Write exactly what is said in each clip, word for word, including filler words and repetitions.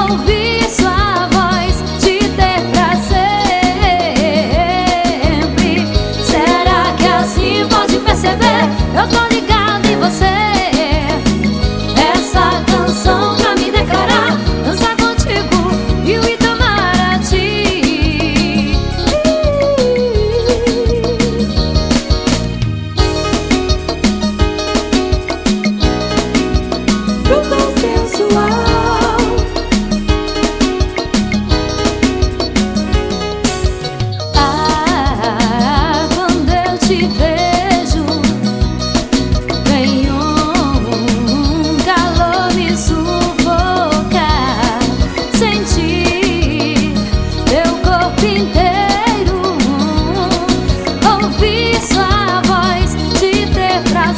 ouvir sua voz, te ter pra sempre. Será que assim pode perceber? Eu tô ligado em você. Essa canção pra me declarar, dançar contigo e o Itamaraty. Fruta sensual. Ah, quando eu te vejo, vem um calor me sufocar. Sentir teu corpo inteiro, ouvir sua voz, te ter pra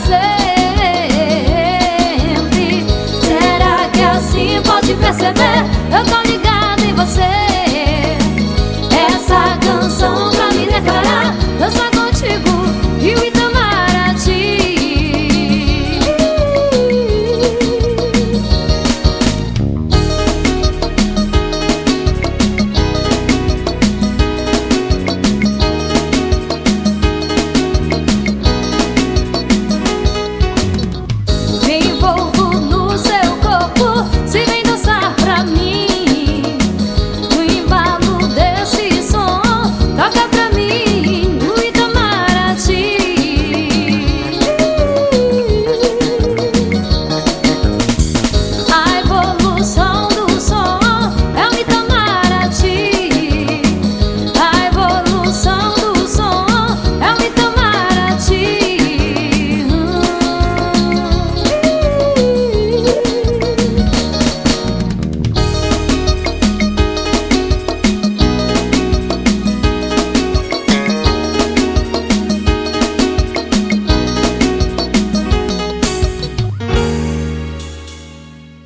sempre. Será que assim pode perceber? Eu tô ligada em você.